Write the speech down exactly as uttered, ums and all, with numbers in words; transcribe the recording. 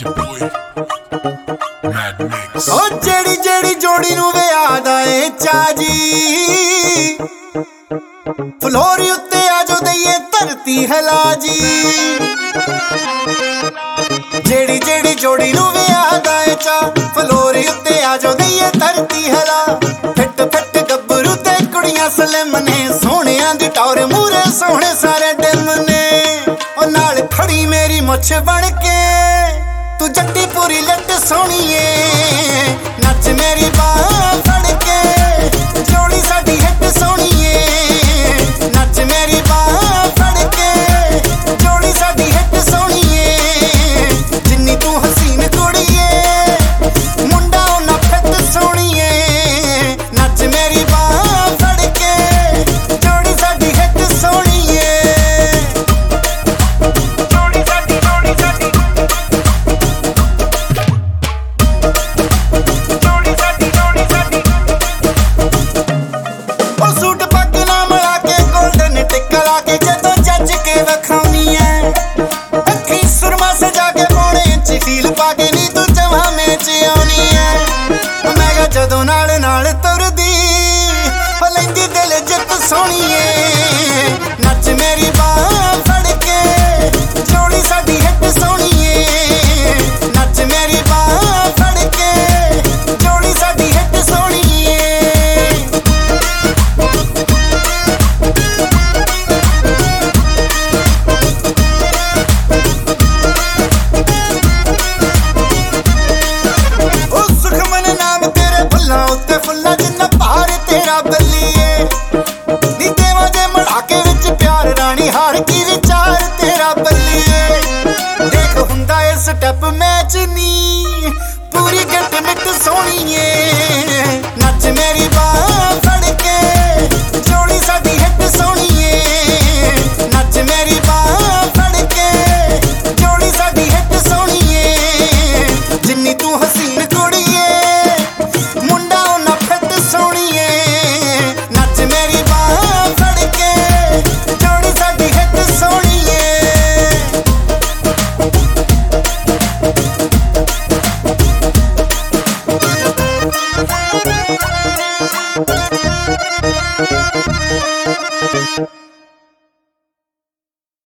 ਓ ਜਿਹੜੀ ਜਿਹੜੀ ਜੋੜੀ ਨੂੰ ਵਿਆਹ ਦਾ ਏ ਚਾਜੀ ਫਲੋਰ ਉੱਤੇ ਆ ਜੋ ਦਈਏ ਧਰਤੀ ਹਿਲਾ ਜੀ। ਜਿਹੜੀ ਜਿਹੜੀ ਜੋੜੀ ਨੂੰ ਵਿਆਹ ਦਾ ਏ ਚਾ ਫਲੋਰ ਉੱਤੇ ਆ ਜੋ ਦਈਏ ਧਰਤੀ ਹਿਲਾ। ਫਿੱਟ ਫਿੱਟ ਗੱਭਰੂ ਤੇ ਕੁੜੀਆਂ ਸਲਿਮ ਨੇ ਸੋਹਣਿਆਂ ਦੀ ਟੌਰ ਮੂਰੇ ਸੋਹਣੇ ਸਾਰੇ ਡਿਮ ਨੇ। ਉਹ ਨਾਲ ਖੜੀ ਮੇਰੀ ਮੁੱਛ ਬਣ ਕੇ ਤੂੰ ਜੱਟੀ ਪੂਰੀ ਲੱਟ ਸੋਹਣੀਏ ਨੱਚ ਮੇਰੀ ਬਾਹ